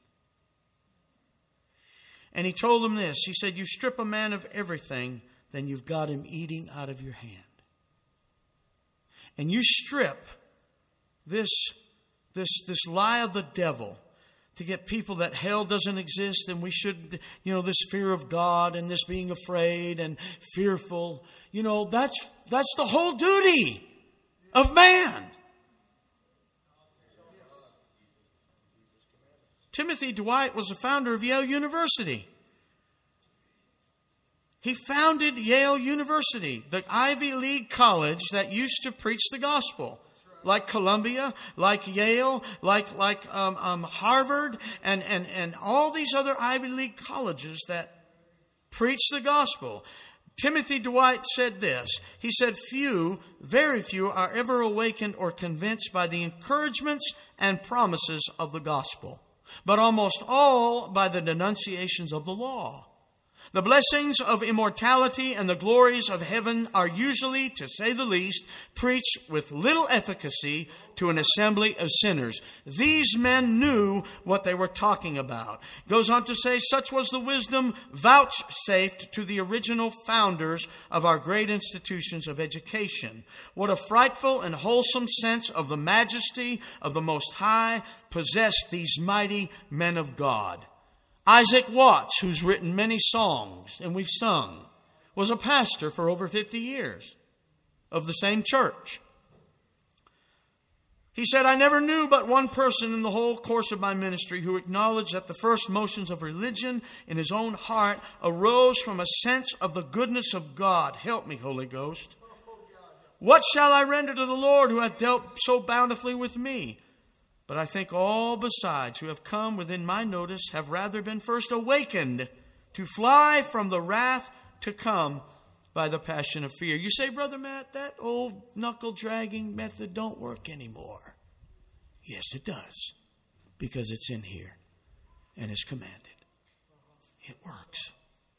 And he told him this. He said, you strip a man of everything, then you've got him eating out of your hand. And you strip this, this, this lie of the devil to get people that hell doesn't exist and we should, you know, this fear of God and this being afraid and fearful. You know, that's that's the whole duty of man. Timothy Dwight was the founder of Yale University. He founded Yale University, the Ivy League college that used to preach the gospel. Like Columbia, like Yale, like like um, um, Harvard, and, and, and all these other Ivy League colleges that preach the gospel. Timothy Dwight said this. He said, few, very few, are ever awakened or convinced by the encouragements and promises of the gospel, but almost all by the denunciations of the law. The blessings of immortality and the glories of heaven are usually, to say the least, preached with little efficacy to an assembly of sinners. These men knew what they were talking about. Goes on to say, such was the wisdom vouchsafed to the original founders of our great institutions of education. What a frightful and wholesome sense of the majesty of the Most High possessed these mighty men of God. Isaac Watts, who's written many songs and we've sung, was a pastor for over fifty years of the same church. He said, I never knew but one person in the whole course of my ministry who acknowledged that the first motions of religion in his own heart arose from a sense of the goodness of God. Help me, Holy Ghost. What shall I render to the Lord who hath dealt so bountifully with me? But I think all besides who have come within my notice have rather been first awakened to fly from the wrath to come by the passion of fear. You say, Brother Matt, that old knuckle-dragging method don't work anymore. Yes, it does, because it's in here and it's commanded. It works.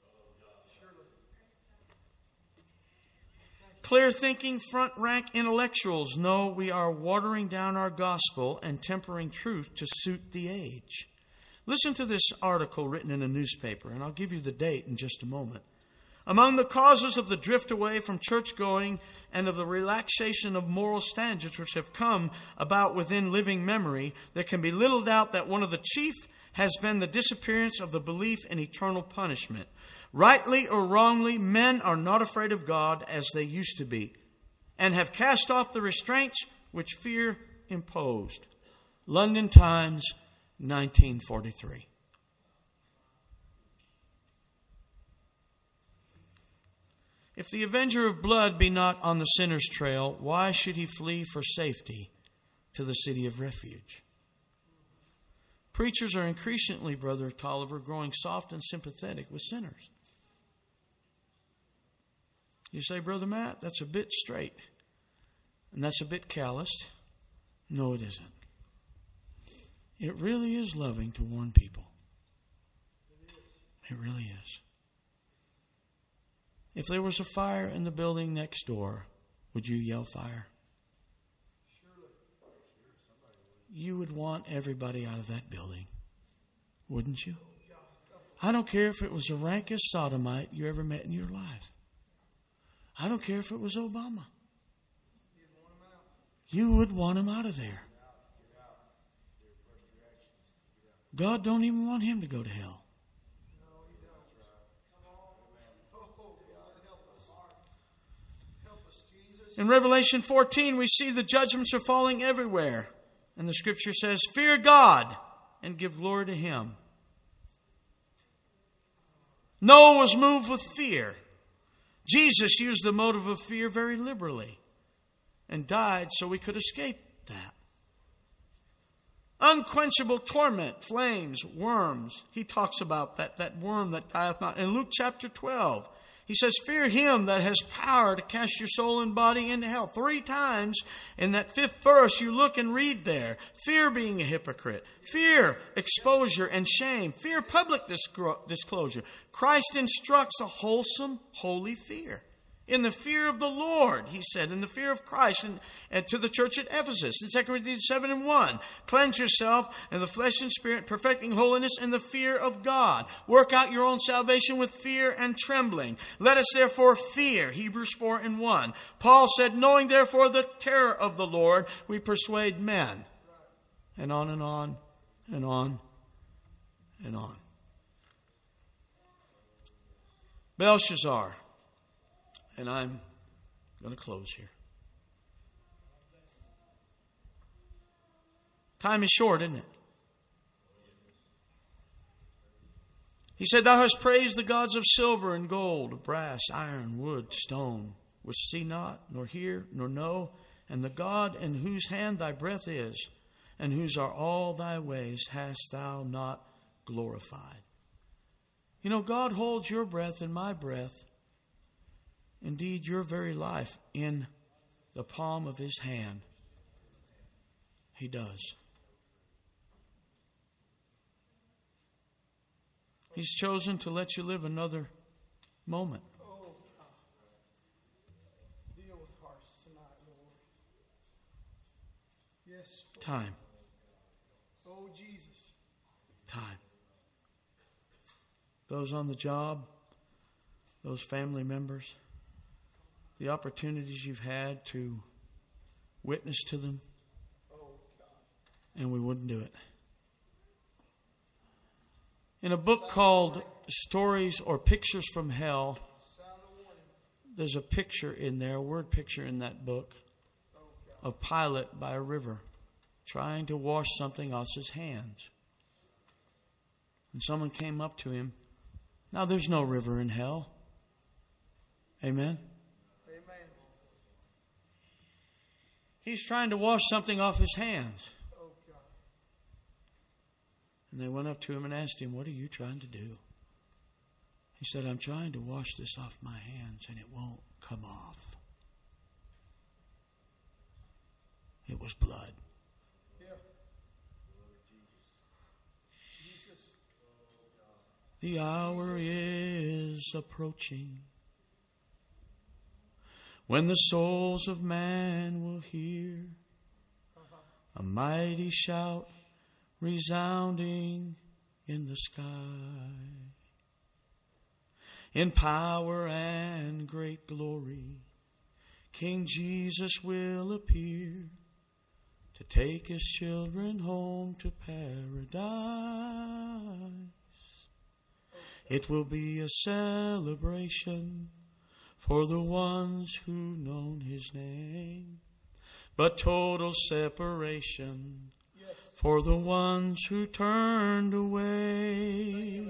Clear-thinking, front-rank intellectuals know we are watering down our gospel and tempering truth to suit the age. Listen to this article written in a newspaper, and I'll give you the date in just a moment. Among the causes of the drift away from church-going and of the relaxation of moral standards which have come about within living memory, there can be little doubt that one of the chief has been the disappearance of the belief in eternal punishment. Rightly or wrongly, men are not afraid of God as they used to be, and have cast off the restraints which fear imposed. London Times, nineteen forty-three. If the avenger of blood be not on the sinner's trail, why should he flee for safety to the city of refuge? Preachers are increasingly, Brother Tolliver, growing soft and sympathetic with sinners. You say, Brother Matt, that's a bit straight. And that's a bit calloused. No, it isn't. It really is loving to warn people. It really is. If there was a fire in the building next door, would you yell fire? Surely. You would want everybody out of that building, wouldn't you? I don't care if it was the rankest sodomite you ever met in your life. I don't care if it was Obama. You would want him out of there. God don't even want him to go to hell. In Revelation fourteen, we see the judgments are falling everywhere. And the scripture says, fear God and give glory to him. Noah was moved with fear. Jesus used the motive of fear very liberally and died so we could escape that. Unquenchable torment, flames, worms. He talks about that, that worm that dieth not. In Luke chapter twelve, he says, fear him that has power to cast your soul and body into hell. Three times in that fifth verse, you look and read there. Fear being a hypocrite. Fear, exposure, and shame. Fear, public disclosure. Christ instructs a wholesome, holy fear. In the fear of the Lord, he said, in the fear of Christ, and, and to the church at Ephesus, in Second Corinthians seven and one, cleanse yourself in the flesh and spirit, perfecting holiness in the fear of God. Work out your own salvation with fear and trembling. Let us therefore fear, Hebrews four and one. Paul said, knowing therefore the terror of the Lord, we persuade men. And on and on, and on, and on. Belshazzar. And I'm going to close here. Time is short, isn't it? He said, thou hast praised the gods of silver and gold, brass, iron, wood, stone, which see not, nor hear, nor know, and the God in whose hand thy breath is, and whose are all thy ways, hast thou not glorified. You know, God holds your breath and my breath, indeed your very life, in the palm of his hand. He does. He's chosen to let you live another moment. Oh, God. Deal with hearts tonight, Lord. Yes. Lord. Time. Oh, Jesus. Time. Those on the job, those family members, the opportunities you've had to witness to them, Oh, God. and we wouldn't do it. In a book called Stories or Pictures from Hell, there's a picture in there, a word picture in that book, of Pilate by a river trying to wash something off his hands. And someone came up to him. Now, there's no river in hell. Amen? Amen. He's trying to wash something off his hands. Oh, God. And they went up to him and asked him, what are you trying to do? He said, I'm trying to wash this off my hands and it won't come off. It was blood. Yeah. Jesus. The hour is approaching when the souls of man will hear a mighty shout resounding in the sky. In power and great glory, King Jesus will appear to take his children home to paradise. It will be a celebration for the ones who known his name, but total separation for the ones who turned away.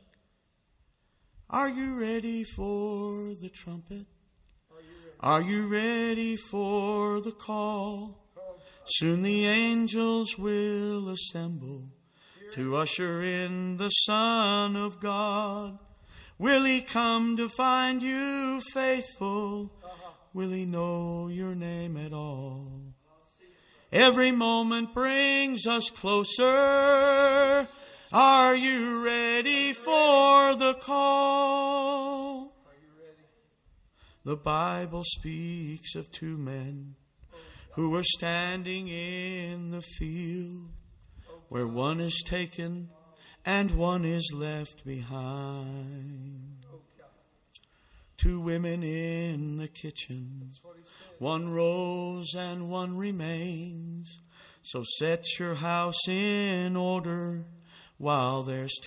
Are you ready for the trumpet? Are you ready for the call? Soon the angels will assemble to usher in the Son of God. Will he come to find you faithful? Will he know your name at all? Every moment brings us closer. Are you ready for the call? The Bible speaks of two men who were standing in the field, where one is taken and one is left behind. Two women in the kitchen, one rose and one remains. So set your house in order while there's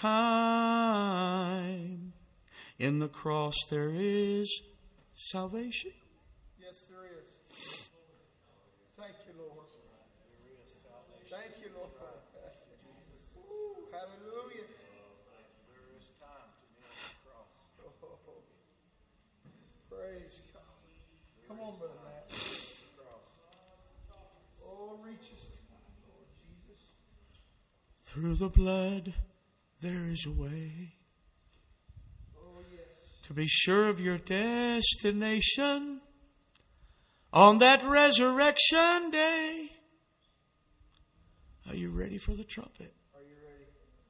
time. In the cross there is salvation. Yes, there is. Thank you, Lord. Thank you, Lord. Ooh, hallelujah. There is time to kneel on the cross. Oh, praise God. Come on, Brother Matt. Oh, reach us, Lord Jesus. Through the blood there is a way. To be sure of your destination on that resurrection day. Are you ready for the trumpet? Are you ready?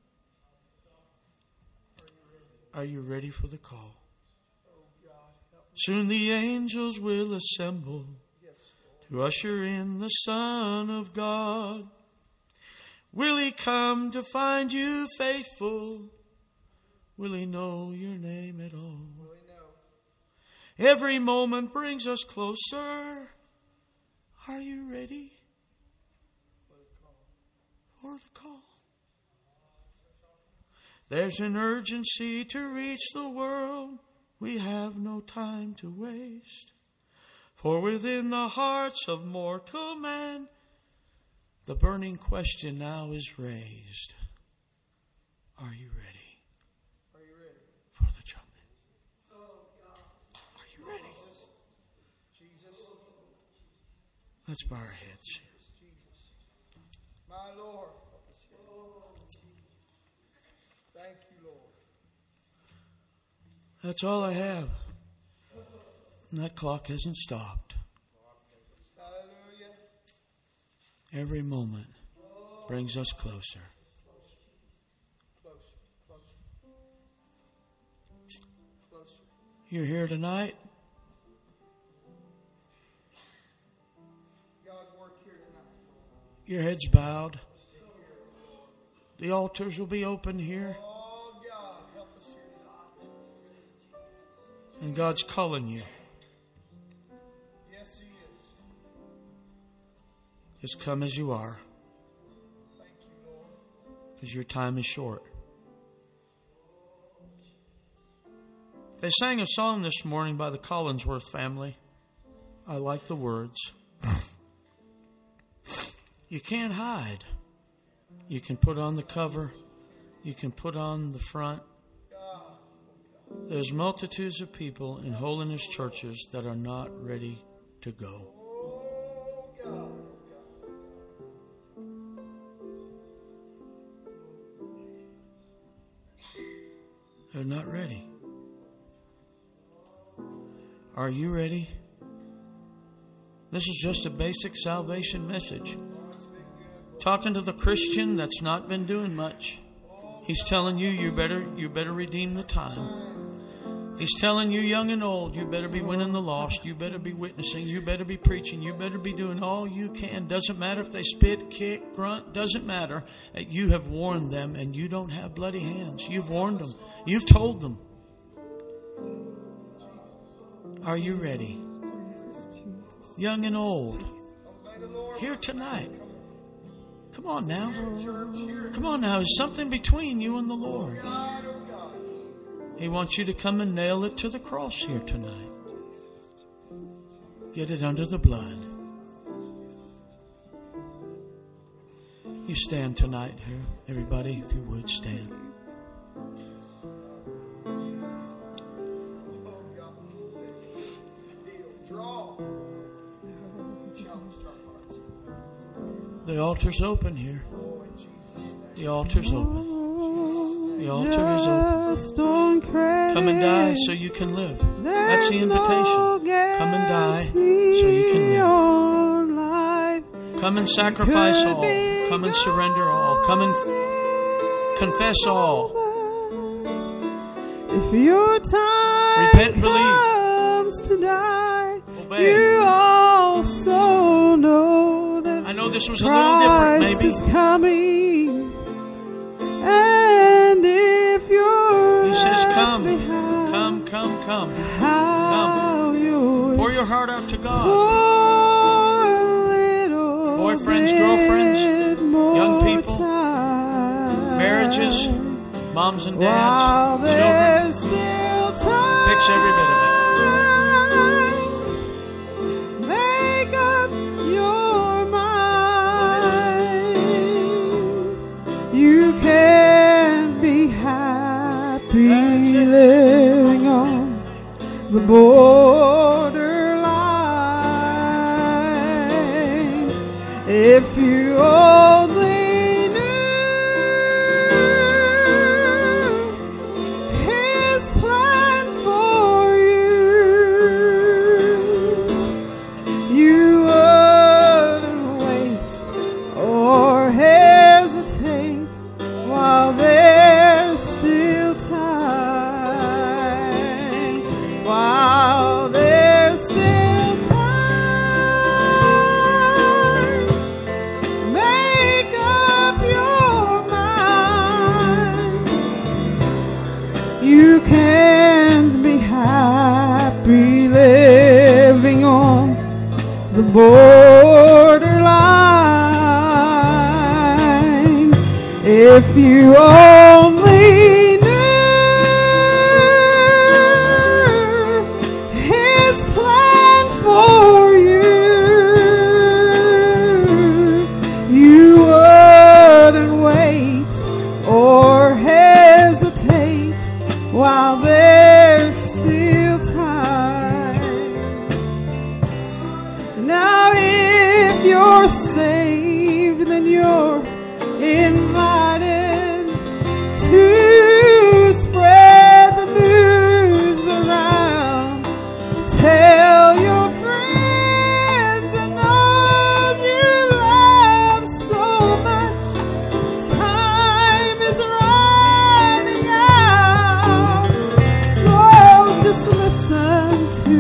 Are you ready? Are you ready for the call? Oh God, help me. Soon the angels will assemble Yes, to usher in the Son of God. Will he come to find you faithful? Will he know your name at all? Will he know? Every moment brings us closer. Are you ready For the call. for the call? There's an urgency to reach the world. We have no time to waste. For within the hearts of mortal man, the burning question now is raised. Are you ready? For the trumpet. Are you ready? Jesus. Let's bow our heads. Jesus. My Lord. Thank you, Lord. That's all I have. And that clock hasn't stopped. Hallelujah. Every moment brings us closer. Closer, closer. Closer. You're here tonight. God, work here tonight. Your head's bowed. The altars will be open here. Oh, God, help us here tonight. And God's calling you. Yes, He is. Just come as you are. Thank you, Lord. Because your time is short. They sang a song this morning by the Collinsworth family. I like the words. You can't hide. You can put on the cover. You can put on the front. There's multitudes of people in holiness churches that are not ready to go. Oh, God. They're not ready. Are you ready? This is just a basic salvation message. Talking to the Christian that's not been doing much. He's telling you you better you better redeem the time. He's telling you, young and old, you better be winning the lost. You better be witnessing. You better be preaching. You better be doing all you can. Doesn't matter if they spit, kick, grunt. Doesn't matter. You have warned them, and you don't have bloody hands. You've warned them. You've told them. Are you ready? Young and old, here tonight. Come on now. Come on now. There's something between you and the Lord. He wants you to come and nail it to the cross here tonight. Get it under the blood. You stand tonight here. Everybody, if you would, stand. The altar's open here. The altar's open. The altar is open. Come and die so you can live. That's the invitation. Come and die so you can live. Come and sacrifice all. Come and surrender all. Come and confess all. If your time repent and comes to die, obey. You also know that I know this was a little different, maybe. Is coming. And if you're He says, come, come, come, come, come. Pour your heart out to God. Boyfriends, girlfriends, young people, marriages, moms and dads, children. Fix every bit of it. Make up your mind. You can't be happy living on the borderline. If you only knew His plan for you, you wouldn't wait or hesitate while there's still time. While there's still time, make up your mind. You can't be happy living on the borderline. If you only knew His plan for you, you wouldn't wait or hesitate while there's still time. Now if you're saved, then you're invited to spread the news around. Tell your friends and those you love so much. Time is running out, so just listen to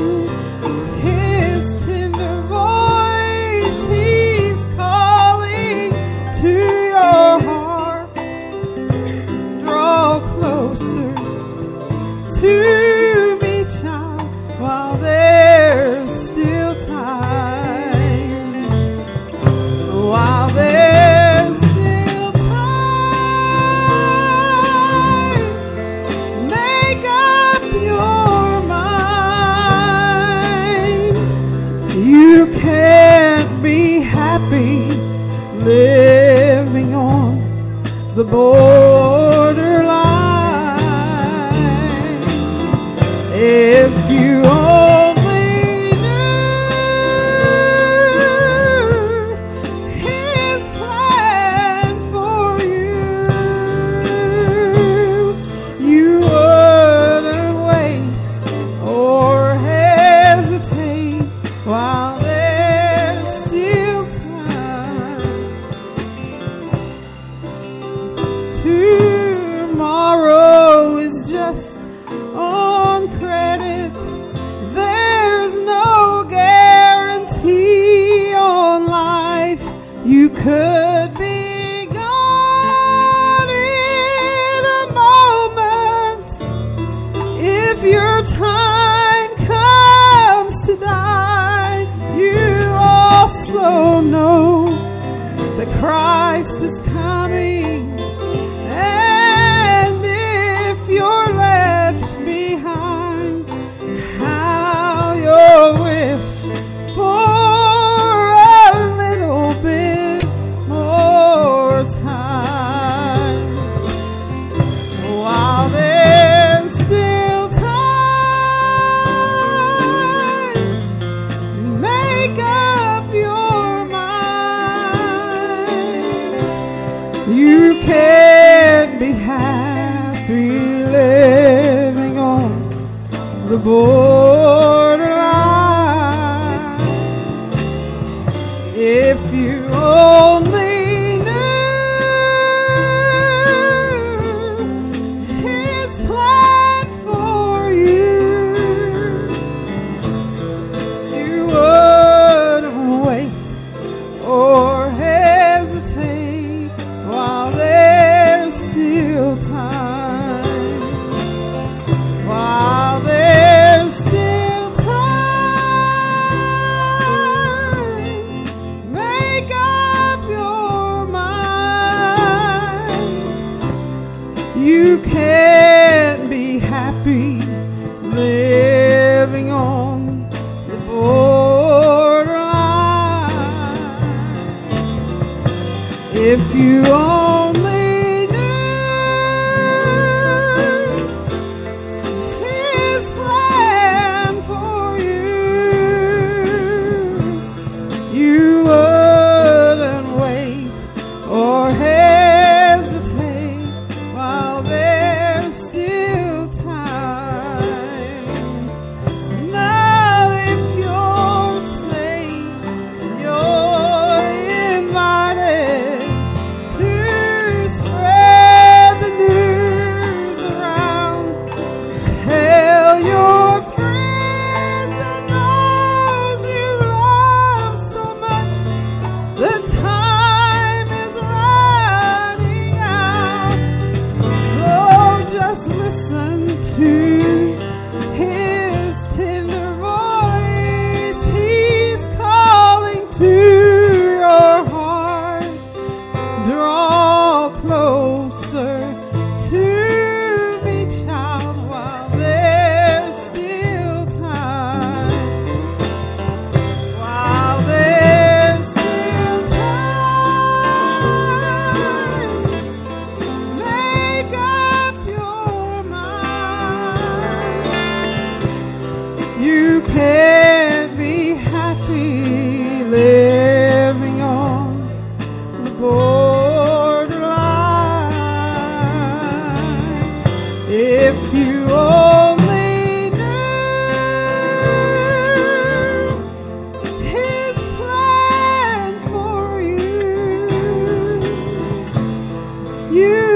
His tender voice. He's calling to your heart. Draw closer to me, child, while there's still time. While there's still time, make up your mind. You can't be happy living on the borderline. If you only knew His plan for you, you wouldn't wait or hesitate could be gone in a moment if your time comes to die. You also know that Christ is coming, and if you're left behind, how your wish for a little bit more time, while there's still time, make up your mind. You can't be happy living on the borderline. If you only knew His plan for you, you wouldn't wait or hesitate while there's still time. While there's still time, make up your mind. You can't be happy living on the borderline. If you only knew His plan for you, you wouldn't wait or hesitate while there's still time. Now if you're saved, you're invited to spread the news around. Tell your friends and those you love so much. The time is running out. So just listen to His tender voice. He's calling to your heart. Draw closer to me, child, while there's still time. While there's still time, make up your mind. You can't be happy living on the borderline. If you only knew His plan for you, you